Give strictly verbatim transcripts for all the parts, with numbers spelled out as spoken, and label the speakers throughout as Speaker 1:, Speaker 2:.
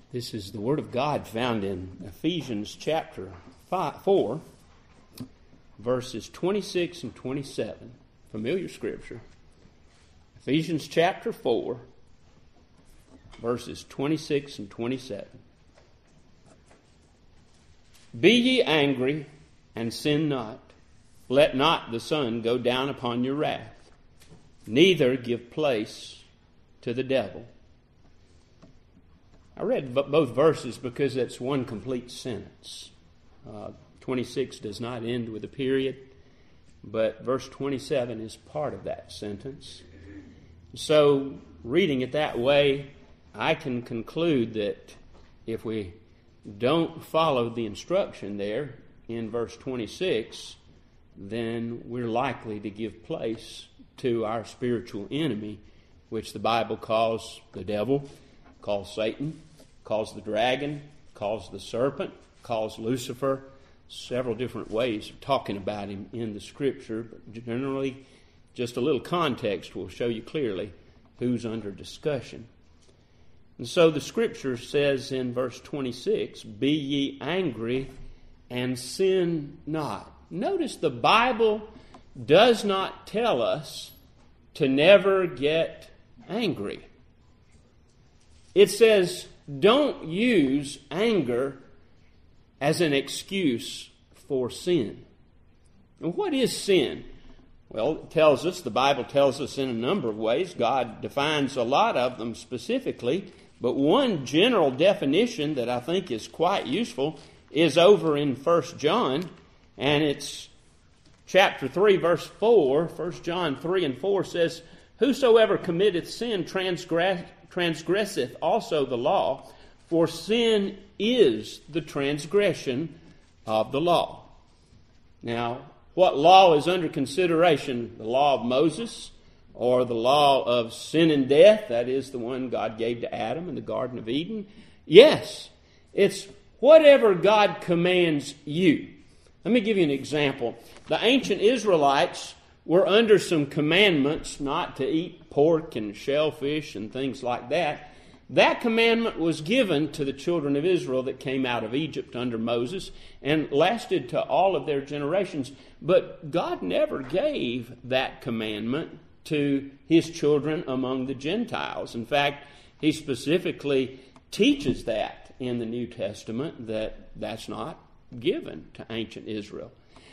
Speaker 1: This is the Word of God found in Ephesians chapter five, four, verses twenty-six and twenty-seven. Familiar scripture. Ephesians chapter four, verses twenty-six and twenty-seven. Be ye angry, and sin not. Let not the sun go down upon your wrath. Neither give place to the devil. I read both verses because it's one complete sentence. Uh, twenty-six does not end with a period, but verse twenty-seven is part of that sentence. So, reading it that way, I can conclude that if we don't follow the instruction there in verse twenty-six, then we're likely to give place to our spiritual enemy, which the Bible calls the devil, calls Satan, calls the dragon, calls the serpent, calls Lucifer. Several different ways of talking about him in the Scripture, but generally just a little context will show you clearly who's under discussion. And so the Scripture says in verse twenty-six, be ye angry and sin not. Notice the Bible does not tell us to never get angry. It says, don't use anger as an excuse for sin. And what is sin? Well, it tells us, the Bible tells us in a number of ways. God defines a lot of them specifically, but one general definition that I think is quite useful is over in First John, and it's chapter three, verse four. First John three and four says, whosoever committeth sin transgress, transgresseth also the law, for sin is the transgression of the law. Now, what law is under consideration? The law of Moses or the law of sin and death? That is the one God gave to Adam in the Garden of Eden. Yes, it's whatever God commands you. Let me give you an example. The ancient Israelites were under some commandments not to eat pork and shellfish and things like that. That commandment was given to the children of Israel that came out of Egypt under Moses and lasted to all of their generations. But God never gave that commandment to His children among the Gentiles. In fact, He specifically teaches that in the New Testament, that that's not given to ancient Israel.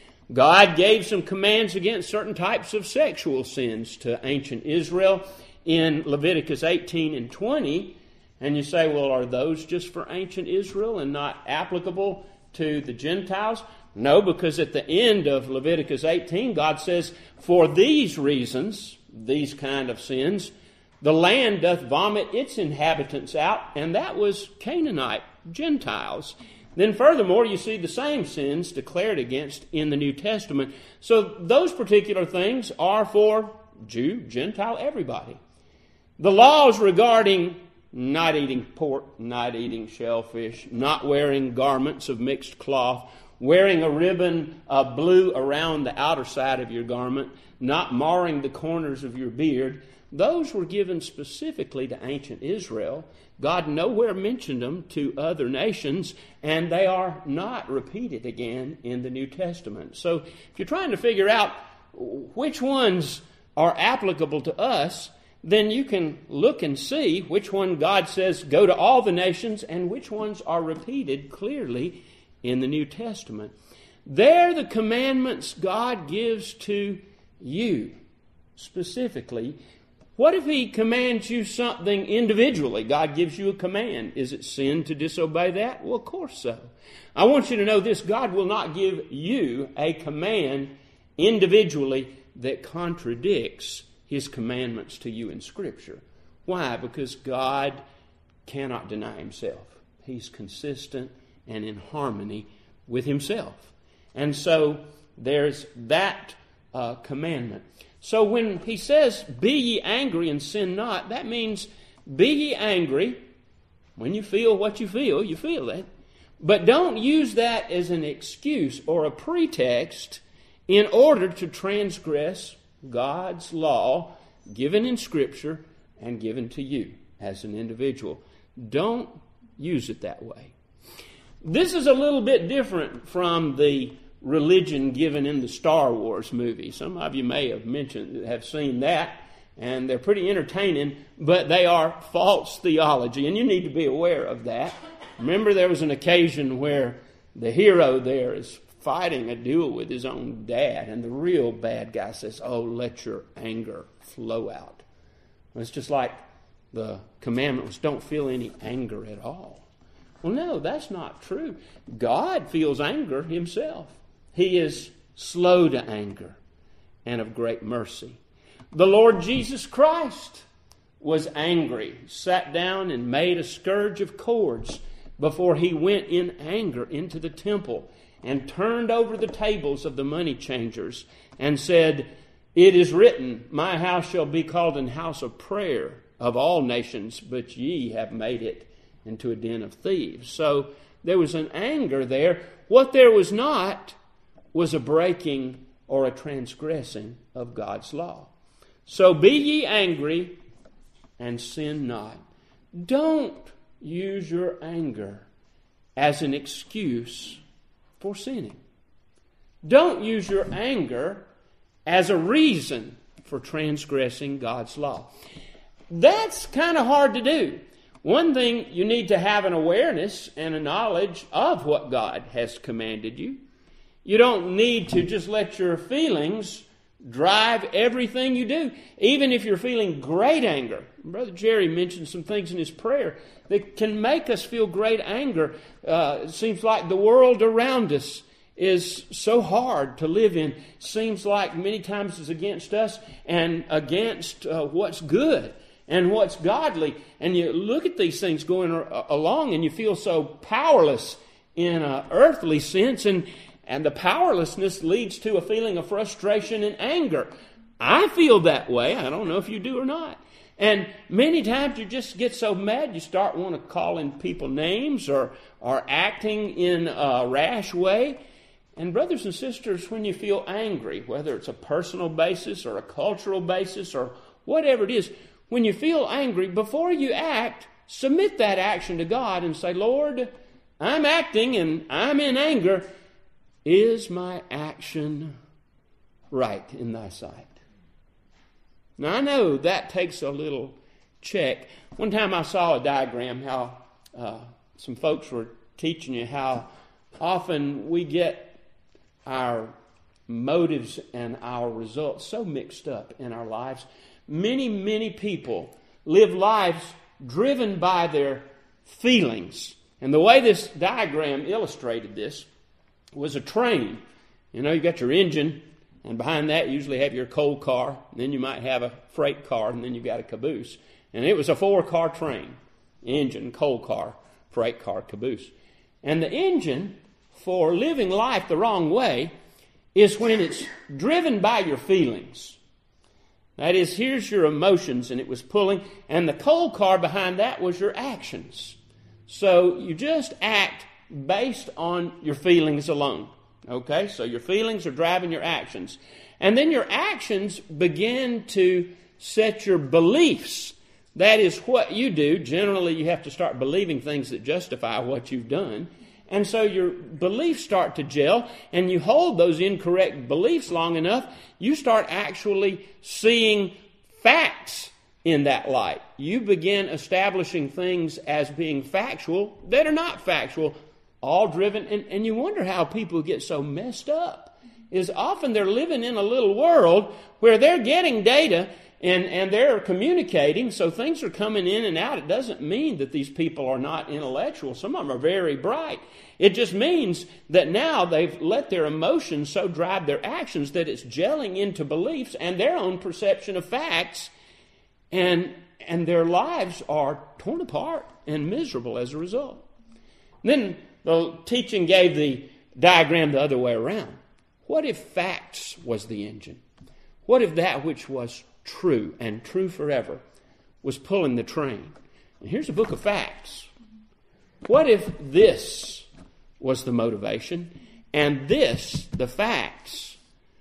Speaker 1: God gave some commands against certain types of sexual sins to ancient Israel in Leviticus eighteen and twenty. And you say, well, are those just for ancient Israel and not applicable to the Gentiles? No, because at the end of Leviticus eighteen, God says, for these reasons, these kind of sins, the land doth vomit its inhabitants out, and that was Canaanite Gentiles. Then furthermore, you see the same sins declared against in the New Testament. So those particular things are for Jew, Gentile, everybody. The laws regarding not eating pork, not eating shellfish, not wearing garments of mixed cloth, wearing a ribbon of blue around the outer side of your garment, not marring the corners of your beard, those were given specifically to ancient Israel. God nowhere mentioned them to other nations, and they are not repeated again in the New Testament. So if you're trying to figure out which ones are applicable to us, then you can look and see which one God says go to all the nations and which ones are repeated clearly in the New Testament. They're the commandments God gives to you specifically. What if He commands you something individually? God gives you a command. Is it sin to disobey that? Well, of course so. I want you to know this. God will not give you a command individually that contradicts His commandments to you in Scripture. Why? Because God cannot deny Himself. He's consistent and in harmony with Himself. And so there's that uh, commandment. So when He says, be ye angry and sin not, that means be ye angry. When you feel what you feel, you feel it. But don't use that as an excuse or a pretext in order to transgress God's law given in Scripture and given to you as an individual. Don't use it that way. This is a little bit different from the religion given in the Star Wars movie. Some of you may have mentioned, have seen that, and they're pretty entertaining, but they are false theology, and you need to be aware of that. Remember, there was an occasion where the hero there is fighting a duel with his own dad, and the real bad guy says, "Oh, let your anger flow out." It's just like the commandment was, don't feel any anger at all. Well, no, that's not true. God feels anger himself. He is slow to anger and of great mercy. The Lord Jesus Christ was angry, sat down and made a scourge of cords before he went in anger into the temple and turned over the tables of the money changers and said, "It is written, my house shall be called an house of prayer of all nations, but ye have made it into a den of thieves." So there was an anger there. What there was not was a breaking or a transgressing of God's law. So be ye angry and sin not. Don't use your anger as an excuse for sinning. Don't use your anger as a reason for transgressing God's law. That's kind of hard to do. One thing, you need to have an awareness and a knowledge of what God has commanded you. You don't need to just let your feelings drive everything you do. Even if you're feeling great anger. Brother Jerry mentioned some things in his prayer that can make us feel great anger. Uh, it seems like the world around us is so hard to live in. Seems like many times it's against us and against uh, what's good and what's godly. And you look at these things going along and you feel so powerless in an earthly sense, and And the powerlessness leads to a feeling of frustration and anger. I feel that way. I don't know if you do or not. And many times you just get so mad you start wanting to calling people names or, or acting in a rash way. And brothers and sisters, when you feel angry, whether it's a personal basis or a cultural basis or whatever it is, when you feel angry, before you act, submit that action to God and say, "Lord, I'm acting and I'm in anger. Is my action right in thy sight?" Now, I know that takes a little check. One time I saw a diagram how uh, some folks were teaching you how often we get our motives and our results so mixed up in our lives. Many, many people live lives driven by their feelings. And the way this diagram illustrated this was a train. You know, you got your engine, and behind that you usually have your coal car, and then you might have a freight car, and then you've got a caboose. And it was a four-car train. Engine, coal car, freight car, caboose. And the engine, for living life the wrong way, is when it's driven by your feelings. That is, here's your emotions, and it was pulling, and the coal car behind that was your actions. So you just act based on your feelings alone. Okay, so your feelings are driving your actions. And then your actions begin to set your beliefs. That is what you do. Generally, you have to start believing things that justify what you've done. And so your beliefs start to gel, and you hold those incorrect beliefs long enough, you start actually seeing facts in that light. You begin establishing things as being factual that are not factual, all driven, and, and you wonder how people get so messed up. Is often they're living in a little world where they're getting data and, and they're communicating, so things are coming in and out. It doesn't mean that these people are not intellectual. Some of them are very bright. It just means that now they've let their emotions so drive their actions that it's gelling into beliefs and their own perception of facts, and, and their lives are torn apart and miserable as a result. Then the teaching gave the diagram the other way around. What if facts was the engine? What if that which was true and true forever was pulling the train? And here's a book of facts. What if this was the motivation and this, the facts,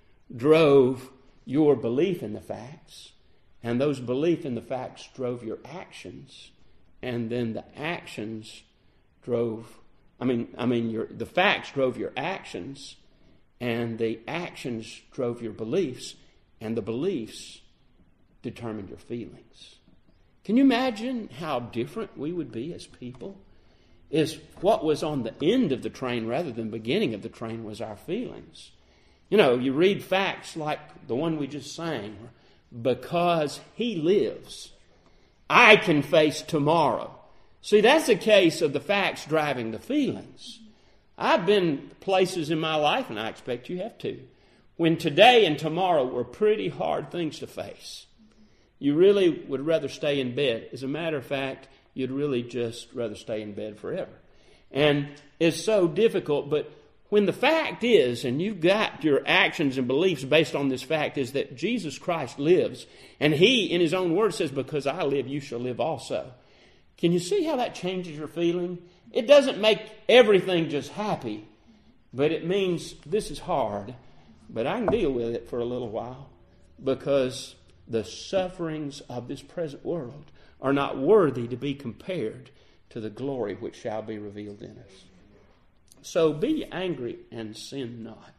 Speaker 1: drove your belief in the facts, and those belief in the facts drove your actions, and then the actions drove, I mean, I mean, your, the facts drove your actions, and the actions drove your beliefs, and the beliefs determined your feelings. Can you imagine how different we would be as people? Is what was on the end of the train rather than the beginning of the train was our feelings. You know, you read facts like the one we just sang, because he lives, I can face tomorrow. See, that's a case of the facts driving the feelings. I've been places in my life, and I expect you have too, when today and tomorrow were pretty hard things to face. You really would rather stay in bed. As a matter of fact, you'd really just rather stay in bed forever. And it's so difficult, but when the fact is, and you've got your actions and beliefs based on this fact, is that Jesus Christ lives, and he, in his own word, says, because I live, you shall live also. Can you see how that changes your feeling? It doesn't make everything just happy, but it means this is hard, but I can deal with it for a little while, because the sufferings of this present world are not worthy to be compared to the glory which shall be revealed in us. So be angry and sin not.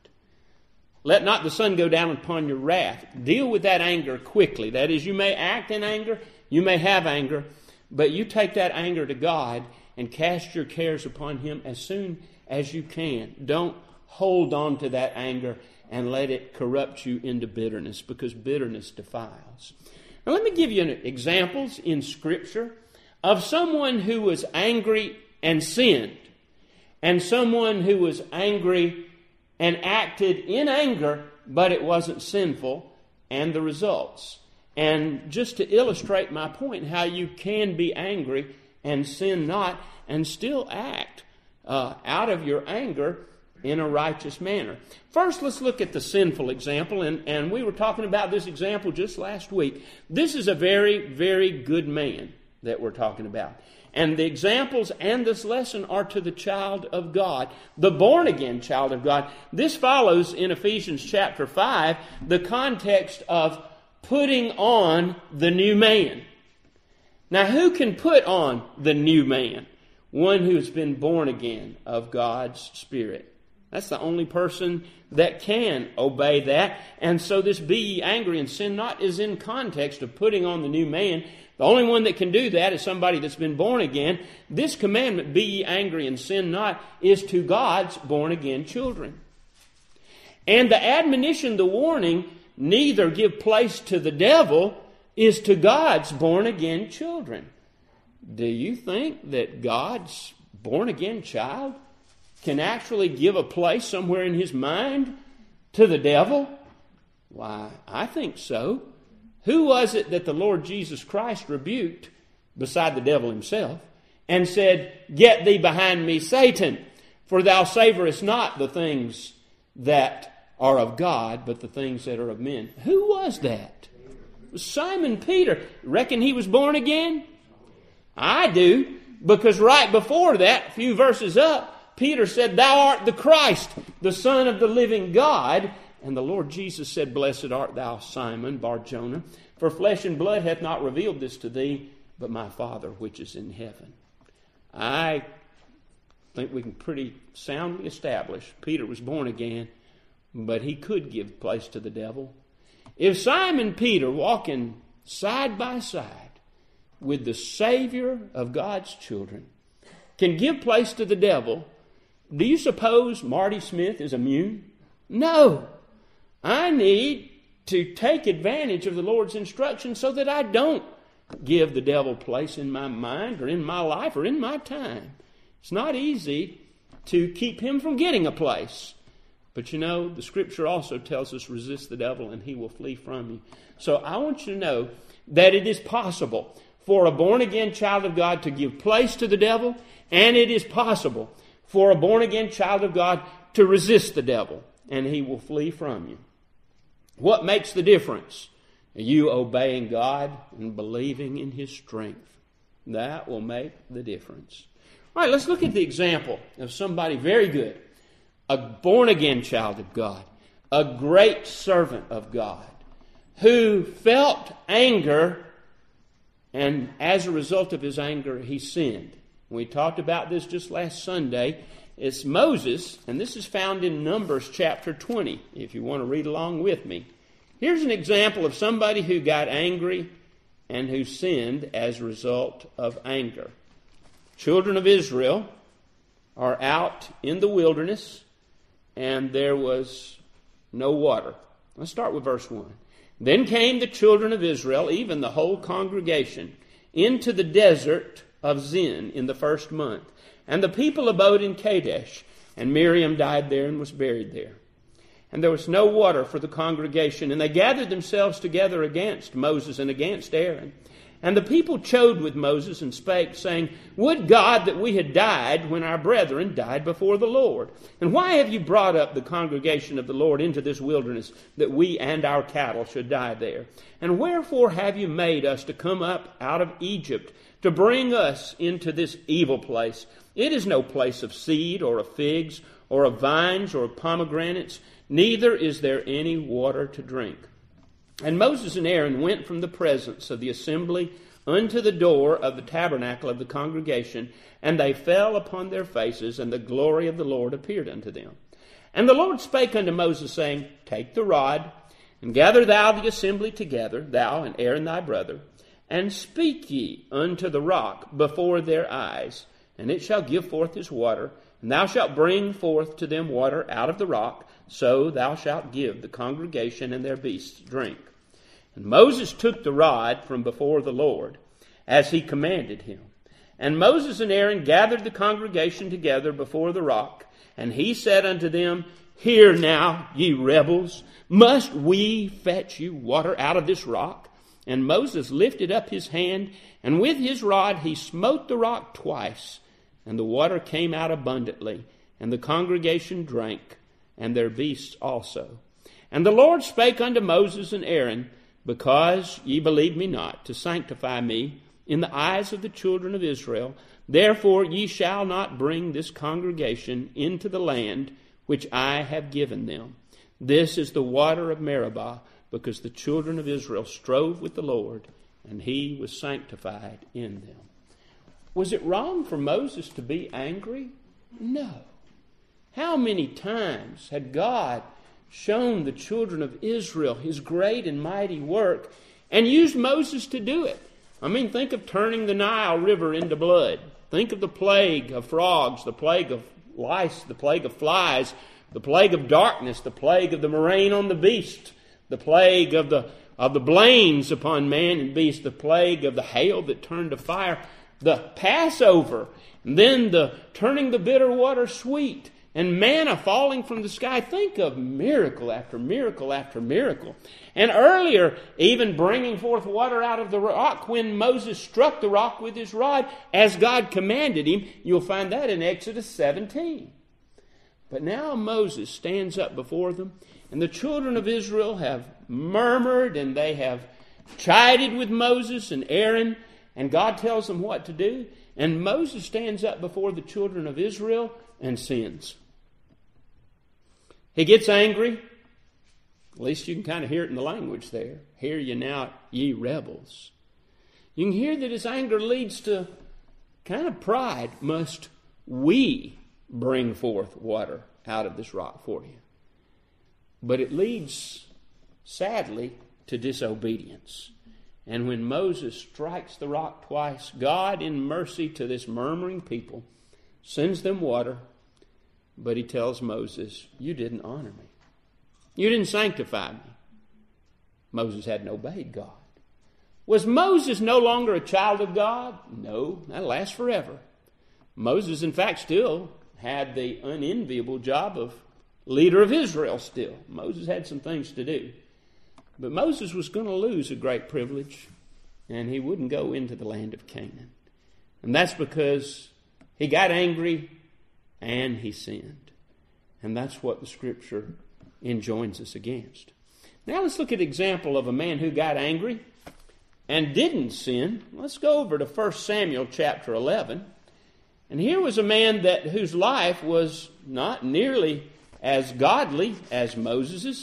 Speaker 1: Let not the sun go down upon your wrath. Deal with that anger quickly. That is, you may act in anger, you may have anger, but you take that anger to God and cast your cares upon him as soon as you can. Don't hold on to that anger and let it corrupt you into bitterness, because bitterness defiles. Now let me give you examples in Scripture of someone who was angry and sinned, and someone who was angry and acted in anger, but it wasn't sinful, and the results. And just to illustrate my point, how you can be angry and sin not, and still act uh, out of your anger in a righteous manner. First, let's look at the sinful example, and, and we were talking about this example just last week. This is a very, very good man that we're talking about. And the examples and this lesson are to the child of God, the born-again child of God. This follows in Ephesians chapter five, the context of putting on the new man. Now, who can put on the new man? One who has been born again of God's Spirit. That's the only person that can obey that. And so this be ye angry and sin not is in context of putting on the new man. The only one that can do that is somebody that's been born again. This commandment, be ye angry and sin not, is to God's born again children. And the admonition, the warning, neither give place to the devil, is to God's born again children. Do you think that God's born again child can actually give a place somewhere in his mind to the devil? Why, I think so. Who was it that the Lord Jesus Christ rebuked beside the devil himself and said, get thee behind me, Satan, for thou savorest not the things that are of God, but the things that are of men? Who was that? It was Simon Peter. Reckon he was born again? I do, because right before that, a few verses up, Peter said, thou art the Christ, the Son of the living God. And the Lord Jesus said, blessed art thou, Simon Bar-Jonah, for flesh and blood hath not revealed this to thee, but my Father which is in heaven. I think we can pretty soundly establish Peter was born again, but he could give place to the devil. If Simon Peter, walking side by side with the Savior of God's children, can give place to the devil, do you suppose Marty Smith is immune? No. I need to take advantage of the Lord's instruction so that I don't give the devil place in my mind or in my life or in my time. It's not easy to keep him from getting a place. But you know, the Scripture also tells us, resist the devil and he will flee from you. So I want you to know that it is possible for a born-again child of God to give place to the devil, and it is possible for a born-again child of God to resist the devil, and he will flee from you. What makes the difference? You obeying God and believing in his strength. That will make the difference. All right, let's look at the example of somebody very good. A born-again child of God. A great servant of God. Who felt anger, and as a result of his anger, he sinned. We talked about this just last Sunday. It's Moses, and this is found in Numbers chapter twenty, if you want to read along with me. Here's an example of somebody who got angry and who sinned as a result of anger. Children of Israel are out in the wilderness, and there was no water. Let's start with verse one. Then came the children of Israel, even the whole congregation, into the desert of Zin in the first month. And the people abode in Kadesh, and Miriam died there and was buried there. And there was no water for the congregation, and they gathered themselves together against Moses and against Aaron. And the people chode with Moses and spake, saying, Would God that we had died when our brethren died before the Lord. And why have you brought up the congregation of the Lord into this wilderness, that we and our cattle should die there? And wherefore have you made us to come up out of Egypt, to bring us into this evil place? It is no place of seed, or of figs, or of vines, or of pomegranates, neither is there any water to drink. And Moses and Aaron went from the presence of the assembly unto the door of the tabernacle of the congregation, and they fell upon their faces, and the glory of the Lord appeared unto them. And the Lord spake unto Moses, saying, Take the rod, and gather thou the assembly together, thou and Aaron thy brother, and speak ye unto the rock before their eyes, and it shall give forth his water, and thou shalt bring forth to them water out of the rock, so thou shalt give the congregation and their beasts drink. And Moses took the rod from before the Lord, as he commanded him. And Moses and Aaron gathered the congregation together before the rock, and he said unto them, Hear now, ye rebels, must we fetch you water out of this rock? And Moses lifted up his hand, and with his rod he smote the rock twice, and the water came out abundantly, and the congregation drank, and their beasts also. And the Lord spake unto Moses and Aaron, Because ye believe me not, to sanctify me in the eyes of the children of Israel, therefore ye shall not bring this congregation into the land which I have given them. This is the water of Meribah, because the children of Israel strove with the Lord, and he was sanctified in them. Was it wrong for Moses to be angry? No. How many times had God shown the children of Israel his great and mighty work and used Moses to do it? I mean, think of turning the Nile River into blood. Think of the plague of frogs, the plague of lice, the plague of flies, the plague of darkness, the plague of the murrain on the beast, the plague of the of the blains upon man and beast, the plague of the hail that turned to fire, the Passover, and then the turning the bitter water sweet, and manna falling from the sky. Think of miracle after miracle after miracle. And earlier, even bringing forth water out of the rock when Moses struck the rock with his rod as God commanded him. You'll find that in Exodus seventeen. But now Moses stands up before them, and the children of Israel have murmured, and they have chided with Moses and Aaron, and God tells them what to do. And Moses stands up before the children of Israel and sins. He gets angry. At least you can kind of hear it in the language there. Hear ye now, ye rebels. You can hear that his anger leads to kind of pride. Must we bring forth water out of this rock for you? But it leads, sadly, to disobedience. And when Moses strikes the rock twice, God, in mercy to this murmuring people, sends them water. But he tells Moses, you didn't honor me. You didn't sanctify me. Moses hadn't obeyed God. Was Moses no longer a child of God? No, that lasts forever. Moses, in fact, still had the unenviable job of leader of Israel still. Moses had some things to do. But Moses was going to lose a great privilege, and he wouldn't go into the land of Canaan. And that's because he got angry and he sinned. And that's what the Scripture enjoins us against. Now let's look at an example of a man who got angry and didn't sin. Let's go over to First Samuel chapter eleven. And here was a man that whose life was not nearly as godly as Moses's,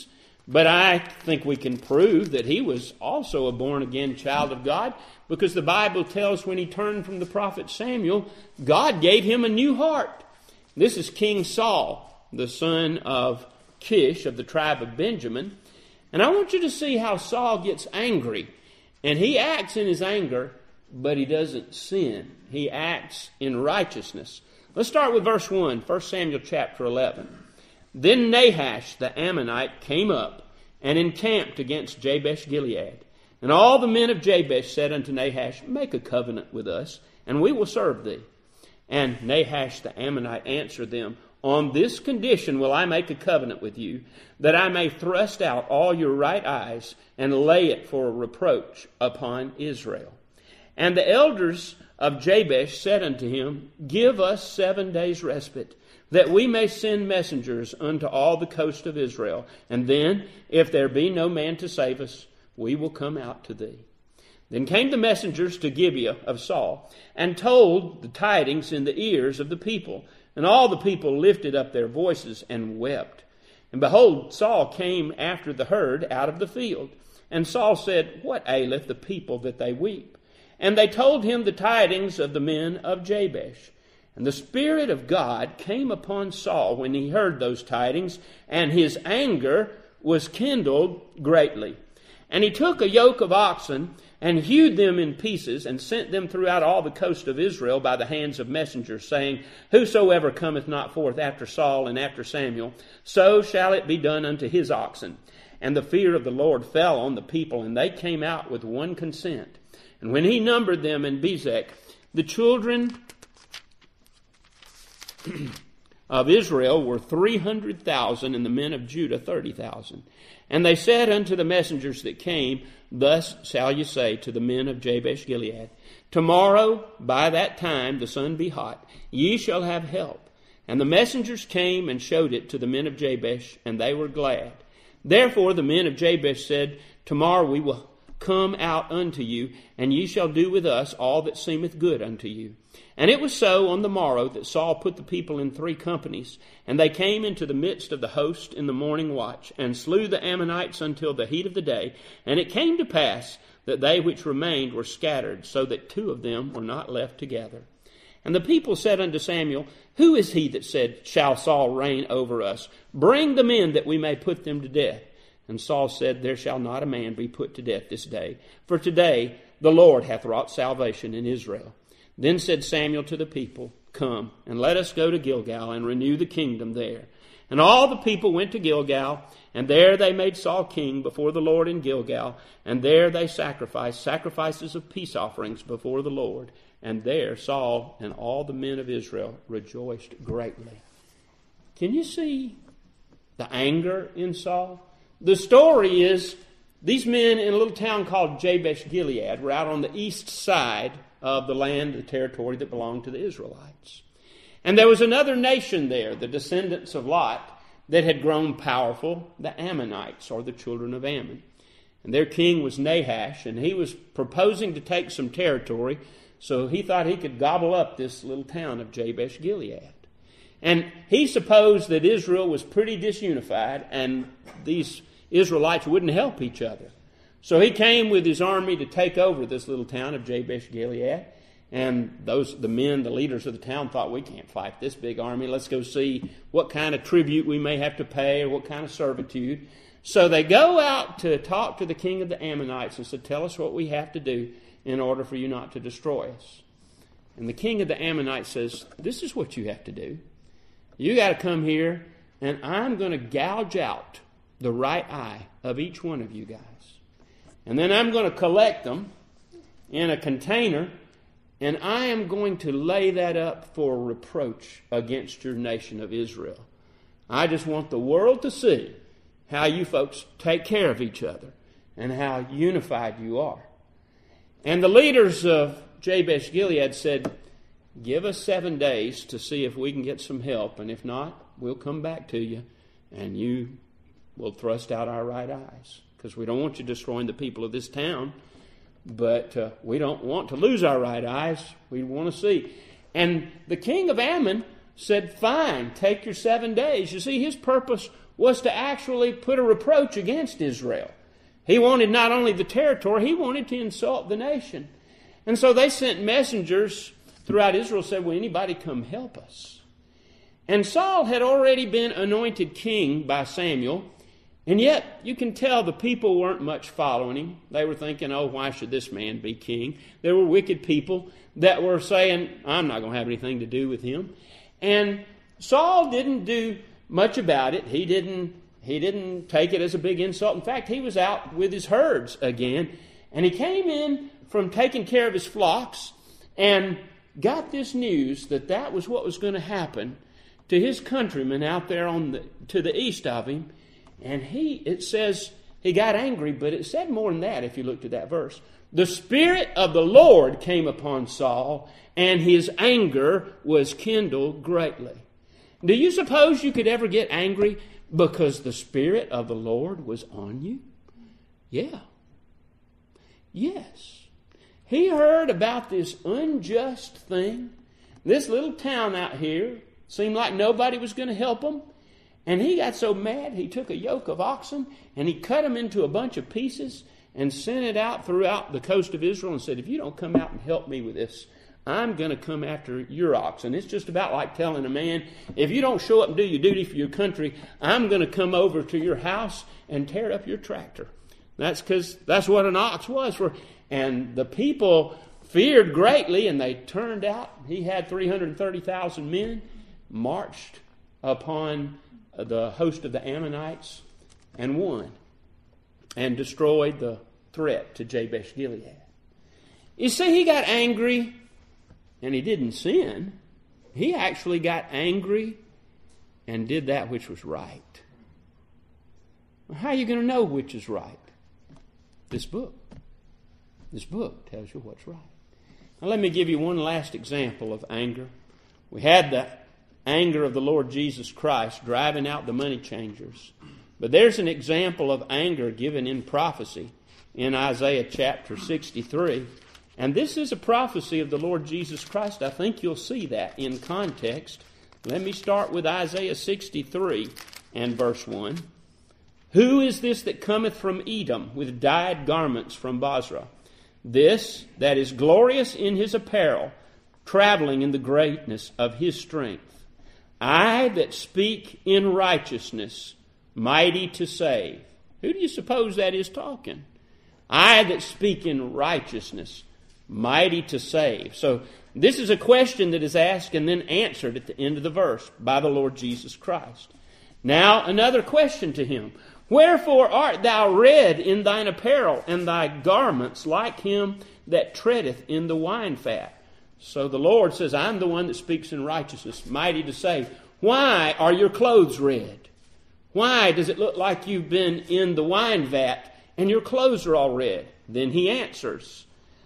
Speaker 1: But I think we can prove that he was also a born-again child of God, because the Bible tells when he turned from the prophet Samuel, God gave him a new heart. This is King Saul, the son of Kish of the tribe of Benjamin. And I want you to see how Saul gets angry. And he acts in his anger, but he doesn't sin. He acts in righteousness. Let's start with verse one, First Samuel chapter eleven. Then Nahash the Ammonite came up and encamped against Jabesh Gilead. And all the men of Jabesh said unto Nahash, Make a covenant with us, and we will serve thee. And Nahash the Ammonite answered them, On this condition will I make a covenant with you, that I may thrust out all your right eyes, and lay it for a reproach upon Israel. And the elders of Jabesh said unto him, Give us seven days' respite, that we may send messengers unto all the coast of Israel. And then, if there be no man to save us, we will come out to thee. Then came the messengers to Gibeah of Saul, and told the tidings in the ears of the people. And all the people lifted up their voices and wept. And behold, Saul came after the herd out of the field. And Saul said, What aileth the people that they weep? And they told him the tidings of the men of Jabesh. And the Spirit of God came upon Saul when he heard those tidings, and his anger was kindled greatly. And he took a yoke of oxen, and hewed them in pieces, and sent them throughout all the coast of Israel by the hands of messengers, saying, Whosoever cometh not forth after Saul and after Samuel, so shall it be done unto his oxen. And the fear of the Lord fell on the people, and they came out with one consent. And when he numbered them in Bezek, the children of Israel were three hundred thousand, and the men of Judah thirty thousand. And they said unto the messengers that came, Thus shall ye say to the men of Jabesh Gilead, Tomorrow by that time the sun be hot, ye shall have help. And the messengers came and showed it to the men of Jabesh, and they were glad. Therefore the men of Jabesh said, Tomorrow we will come out unto you, and ye shall do with us all that seemeth good unto you. And it was so on the morrow that Saul put the people in three companies, and they came into the midst of the host in the morning watch, and slew the Ammonites until the heat of the day. And it came to pass that they which remained were scattered, so that two of them were not left together. And the people said unto Samuel, Who is he that said, Shall Saul reign over us? Bring them in, that we may put them to death. And Saul said, There shall not a man be put to death this day, for today the Lord hath wrought salvation in Israel. Then said Samuel to the people, Come, and let us go to Gilgal, and renew the kingdom there. And all the people went to Gilgal, and there they made Saul king before the Lord in Gilgal, and there they sacrificed sacrifices of peace offerings before the Lord. And there Saul and all the men of Israel rejoiced greatly. Can you see the anger in Saul? The story is, these men in a little town called Jabesh Gilead were out on the east side of the land, the territory that belonged to the Israelites. And there was another nation there, the descendants of Lot, that had grown powerful, the Ammonites, or the children of Ammon. And their king was Nahash, and he was proposing to take some territory, so he thought he could gobble up this little town of Jabesh Gilead. And he supposed that Israel was pretty disunified, and these Israelites wouldn't help each other. So he came with his army to take over this little town of Jabesh Gilead. And those, the men, the leaders of the town, thought, we can't fight this big army. Let's go see what kind of tribute we may have to pay, or what kind of servitude. So they go out to talk to the king of the Ammonites and said, Tell us what we have to do in order for you not to destroy us. And the king of the Ammonites says, This is what you have to do. You got to come here, and I'm going to gouge out the right eye of each one of you guys. And then I'm going to collect them in a container, and I am going to lay that up for reproach against your nation of Israel. I just want the world to see how you folks take care of each other and how unified you are. And the leaders of Jabesh Gilead said, Give us seven days to see if we can get some help, and if not, we'll come back to you, and you will thrust out our right eyes. Because we don't want you destroying the people of this town, but uh, we don't want to lose our right eyes. We want to see. And the king of Ammon said, Fine, take your seven days. You see, his purpose was to actually put a reproach against Israel. He wanted not only the territory, he wanted to insult the nation. And so they sent messengers throughout Israel, said, will anybody come help us? And Saul had already been anointed king by Samuel, and yet you can tell the people weren't much following him. They were thinking, oh, why should this man be king? There were wicked people that were saying, I'm not going to have anything to do with him. And Saul didn't do much about it. He didn't, he didn't take it as a big insult. In fact, he was out with his herds again, and he came in from taking care of his flocks and got this news that that was what was going to happen to his countrymen out there on the to the east of him. And he, it says, he got angry, but it said more than that if you looked at that verse. The Spirit of the Lord came upon Saul, and his anger was kindled greatly. Do you suppose you could ever get angry because the Spirit of the Lord was on you? Yeah. Yes. He heard about this unjust thing. This little town out here seemed like nobody was going to help him. And he got so mad, he took a yoke of oxen and he cut them into a bunch of pieces and sent it out throughout the coast of Israel and said, if you don't come out and help me with this, I'm going to come after your oxen. It's just about like telling a man, if you don't show up and do your duty for your country, I'm going to come over to your house and tear up your tractor. That's because that's what an ox was for. And the people feared greatly, and they turned out. He had three hundred thirty thousand men, marched upon the host of the Ammonites, and won, and destroyed the threat to Jabesh Gilead. You see, he got angry, and he didn't sin. He actually got angry and did that which was right. How are you going to know which is right? This book. This book tells you what's right. Now let me give you one last example of anger. We had the anger of the Lord Jesus Christ driving out the money changers. But there's an example of anger given in prophecy in Isaiah chapter sixty-three. And this is a prophecy of the Lord Jesus Christ. I think you'll see that in context. Let me start with Isaiah sixty-three and verse one. Who is this that cometh from Edom with dyed garments from Bozrah? This that is glorious in his apparel, traveling in the greatness of his strength. I that speak in righteousness, mighty to save. Who do you suppose that is talking? I that speak in righteousness, mighty to save. So this is a question that is asked and then answered at the end of the verse by the Lord Jesus Christ. Now another question to him. Wherefore art thou red in thine apparel, and thy garments like him that treadeth in the wine fat? So the Lord says, I'm the one that speaks in righteousness, mighty to save. Why are your clothes red? Why does it look like you've been in the wine vat and your clothes are all red? Then he answers,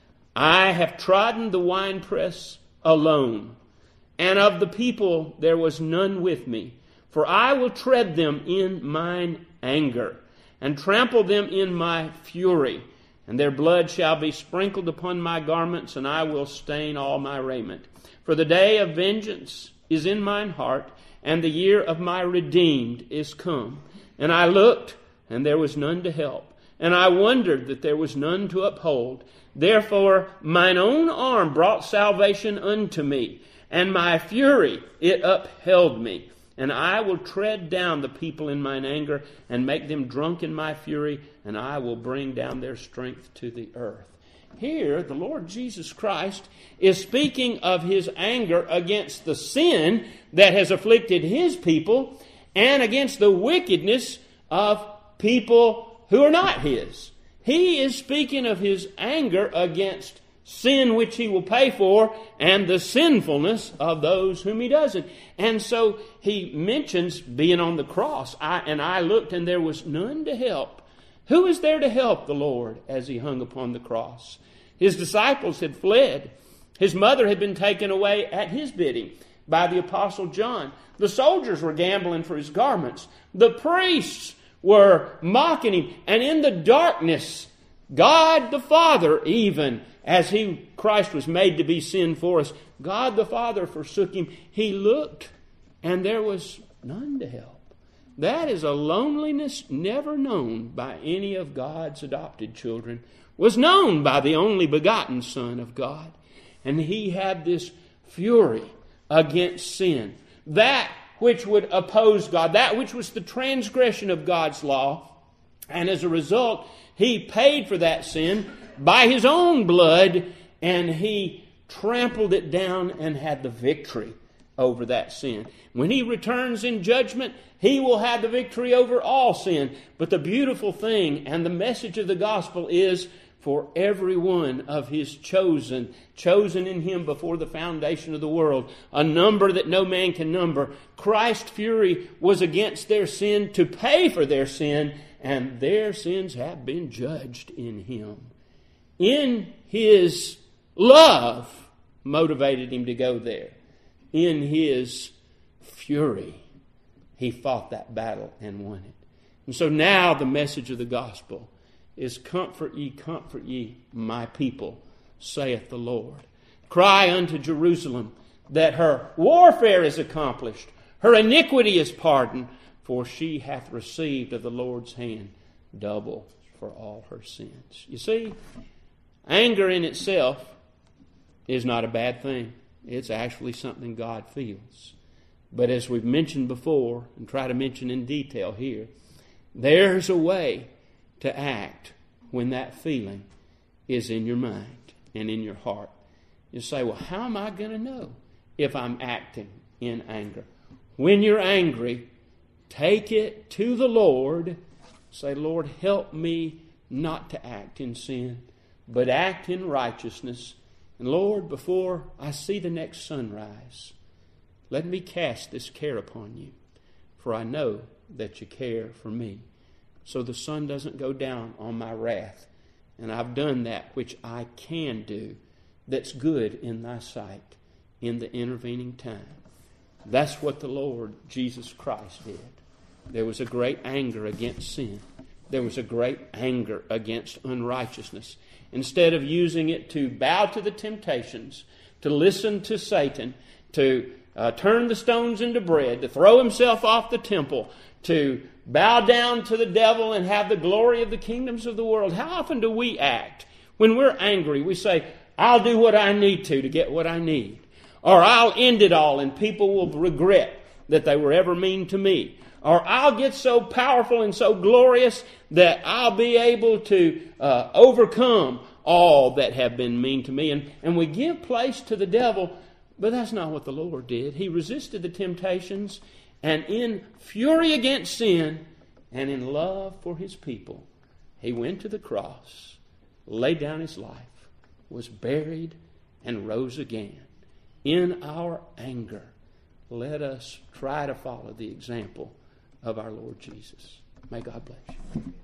Speaker 1: I have trodden the winepress alone, and of the people there was none with me. For I will tread them in mine anger, and trample them in my fury. And their blood shall be sprinkled upon my garments, and I will stain all my raiment. For the day of vengeance is in mine heart, and the year of my redeemed is come. And I looked, and there was none to help. And I wondered that there was none to uphold. Therefore mine own arm brought salvation unto me, and my fury it upheld me. And I will tread down the people in mine anger, and make them drunk in my fury, and I will bring down their strength to the earth. Here, the Lord Jesus Christ is speaking of his anger against the sin that has afflicted his people, and against the wickedness of people who are not his. He is speaking of his anger against sin which he will pay for, and the sinfulness of those whom he doesn't. And so he mentions being on the cross. I, and I looked, and there was none to help. Who is there to help the Lord as he hung upon the cross? His disciples had fled. His mother had been taken away at his bidding by the Apostle John. The soldiers were gambling for his garments. The priests were mocking him. And in the darkness, God the Father, even as he, Christ was made to be sin for us, God the Father forsook him. He looked, and there was none to help. That is a loneliness never known by any of God's adopted children. Was known by the only begotten Son of God. And he had this fury against sin. That which would oppose God. That which was the transgression of God's law. And as a result, he paid for that sin by his own blood. And he trampled it down and had the victory over that sin. When he returns in judgment, he will have the victory over all sin. But the beautiful thing and the message of the gospel is for every one of his chosen, chosen in him before the foundation of the world, a number that no man can number. Christ's fury was against their sin to pay for their sin, and their sins have been judged in him. In his love motivated him to go there. In his fury, he fought that battle and won it. And so now the message of the gospel is, comfort ye, comfort ye, my people, saith the Lord. Cry unto Jerusalem that her warfare is accomplished, her iniquity is pardoned, for she hath received of the Lord's hand double for all her sins. You see, anger in itself is not a bad thing. It's actually something God feels. But as we've mentioned before, and try to mention in detail here, there's a way to act when that feeling is in your mind and in your heart. You say, well, how am I going to know if I'm acting in anger? When you're angry, take it to the Lord. Say, Lord, help me not to act in sin, but act in righteousness. And Lord, before I see the next sunrise, let me cast this care upon you, for I know that you care for me. So the sun doesn't go down on my wrath. And I've done that which I can do that's good in thy sight in the intervening time. That's what the Lord Jesus Christ did. There was a great anger against sin. There was a great anger against unrighteousness. Instead of using it to bow to the temptations, to listen to Satan, to uh, turn the stones into bread, to throw himself off the temple, to bow down to the devil and have the glory of the kingdoms of the world. How often do we act? When we're angry, we say, I'll do what I need to to get what I need. Or I'll end it all and people will regret that they were ever mean to me. Or I'll get so powerful and so glorious that I'll be able to uh, overcome all that have been mean to me. And, and we give place to the devil, but that's not what the Lord did. He resisted the temptations, and in fury against sin and in love for his people, he went to the cross, laid down his life, was buried, and rose again. In our anger, let us try to follow the example of our Lord Jesus. May God bless you.